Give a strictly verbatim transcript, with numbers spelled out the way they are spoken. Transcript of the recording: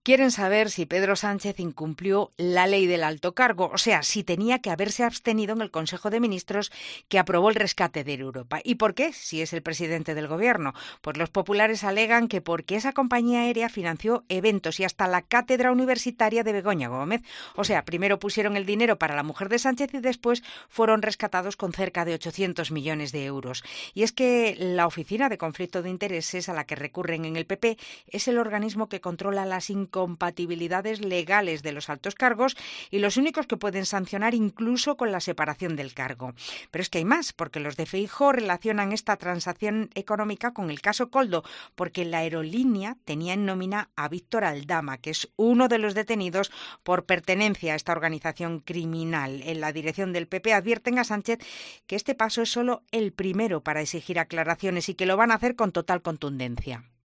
Quieren saber si Pedro Sánchez incumplió la ley del alto cargo, o sea, si tenía que haberse abstenido en el Consejo de Ministros que aprobó el rescate de Europa. ¿Y por qué? Si es el presidente del Gobierno. Pues los populares alegan que porque esa compañía aérea financió eventos y hasta la cátedra universitaria de Begoña Gómez. O sea, primero pusieron el dinero para la mujer de Sánchez y después fueron rescatados con cerca de ochocientos millones de euros. Y es que la Oficina de Conflicto de Intereses a la que recurren en el P P es el organismo que controla las incompatibilidades legales de los altos cargos y los únicos que pueden sancionar incluso con la separación del cargo. Pero es que hay más, porque los de Feijóo relacionan esta transacción económica con el caso Koldo, porque la aerolínea tenía en nómina a Víctor Aldama, que es uno de los detenidos por pertenencia a esta organización criminal. En la dirección del P P advierten a Sánchez que este paso es solo el primero para exigir aclaraciones y que lo van a hacer con total contundencia.